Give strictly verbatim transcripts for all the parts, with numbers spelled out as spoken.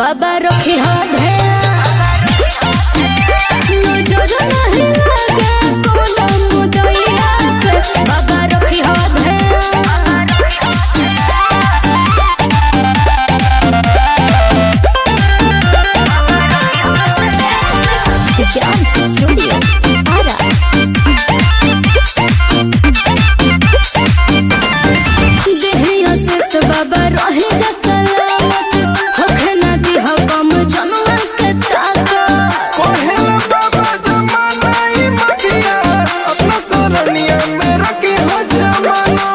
बाबा रखी हो नजर नहीं लगे कोनो मुदैया के बाबा रखी हो स्टूडियो आरा देहिया से बाबा रही जा सलामत होखे ना दी हो कम जनवा के ताका कोहेला बाबा जमाना ई मगिया अपना सरनिया में रखी हो जमाना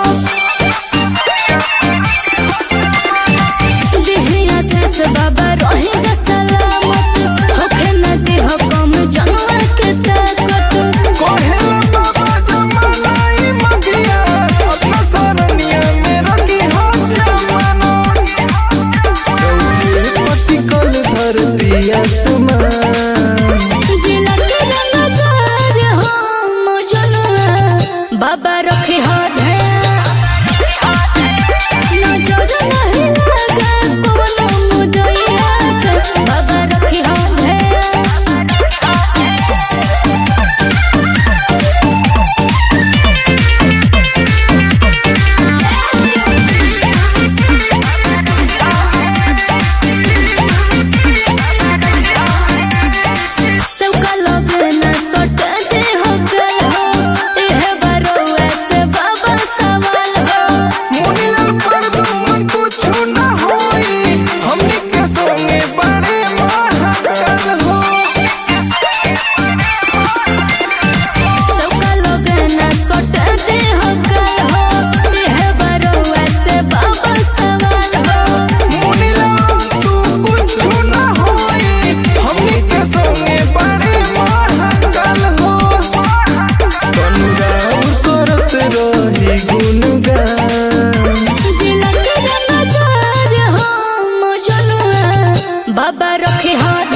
देहिया से बाबा रही जा सलामत होखे ना दी हो कम जनवा के ताका कोहेला बाबा जमाना ई मगिया अपना सरनिया में रखी हो जमाना पटिकल धरती आसमान जिला के नजर हो मजनुआ बाबा रखी हो नजर नहीं लगे कोनो मुदैया के बाबा रखी हो सबका लगे ना सटे दे हो गल हो एहे बरौआ से बाबा सवाल हो मुनिया पर दुमन कुछ ना होई हमनी के संगे बड़े महाकाल हो सबका लगे ना सटे दे हो गल हो एहे बरौआ से बाबा सवाल हो मुनिया तू कुछ ना होई हमनी के संगे बड़े महाकाल हो अनुराग करत रही गुणगान जिला के नजर हो मजनुआ बाबा रखे हो